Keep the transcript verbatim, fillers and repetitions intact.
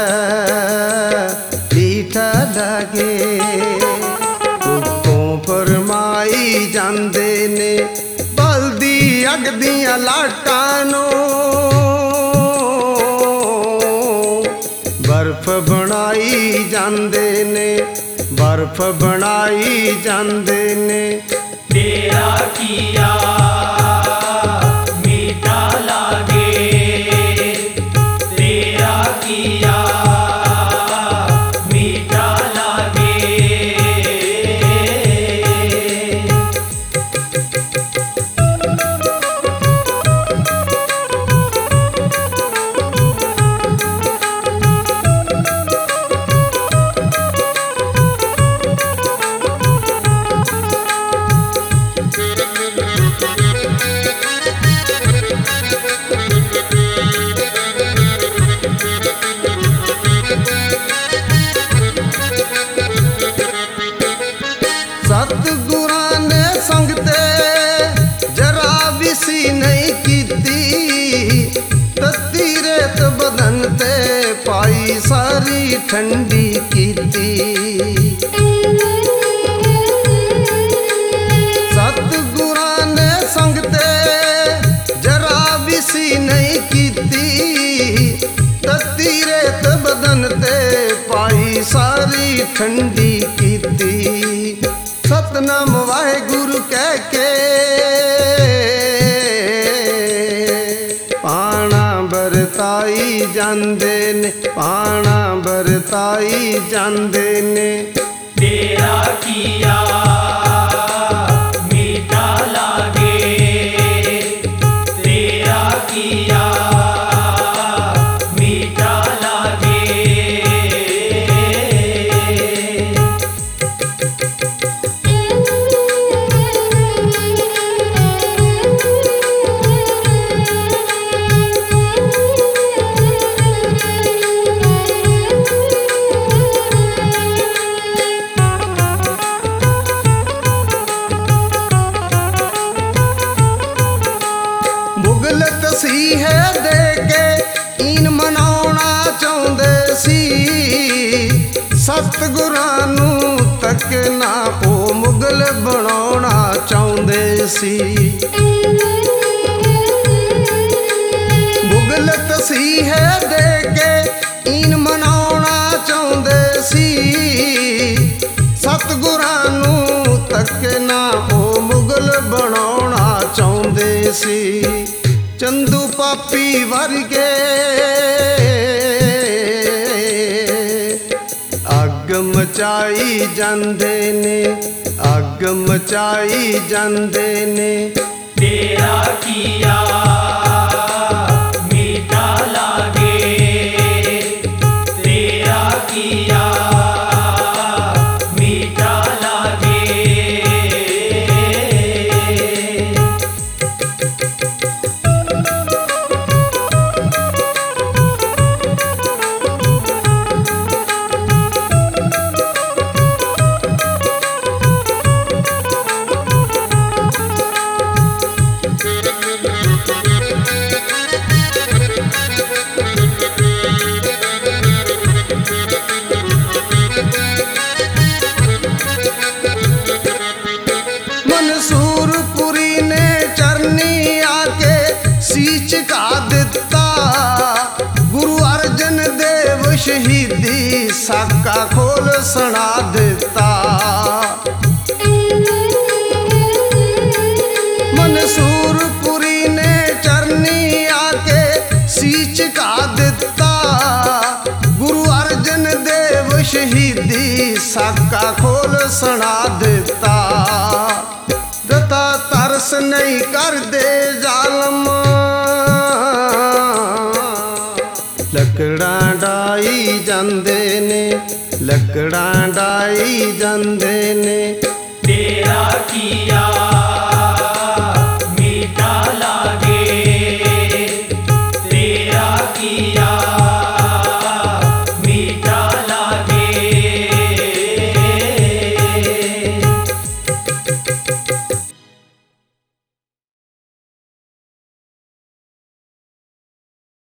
मीठा लागे। उत्तों फरमाई जांदे ने बलदी अग दियां लाटां नूं बर्फ बनाई जांदे ने, बर्फ बनाई जांदे ने। तेरा किया मीठा लागे, तेरा किया मीठा लागे। सतगुरां ने संगते जरा भी सी नहीं कीती, तत्ती रेत बदन ते पाई सारी ठंडी कीती। सतगुरां ने संगते जरा भी सी नहीं कीती, तत्ती रेत बदन ते पाई सारी ठंडी कीती। सतनाम वाहेगुरु कह के पाना बरताई जांदे ने, पाना बरताई जांदे ने। तेरा किया मीठा लागे, तेरा किया मीठा लागे। मुगलत सी है दे के इन मनाउणा चाहुंदे सी, सतगुरां नूं तक ना ओ मुगल बनाउणा चाहुंदे सी। मुगलत सी है दे के इन मनाउणा चाहुंदे सी, सतगुरां नूं तक ना ओ मुगल बनाउणा चाहुंदे सी। चंदू पापी वर्गे अग मचाई जांदे ने, अग मचाई जांदे ने। तेरा किया मीठा लागे, तेरा किया मीठा लागे। मंसूरपुरी ने चरनी आके सींच का दिता, गुरु अर्जन देव शहीदी साका खोल सुना दिता। मंसूरपुरी ने चरनी आके सींच का दिता, गुरु अर्जन देव शहीदी साका खोल सुना दिता। दता तरस नहीं कर दे जालम, लकड़ां डाई जांदे ने, लकड़ां डाई जांदे ने। तेरा किया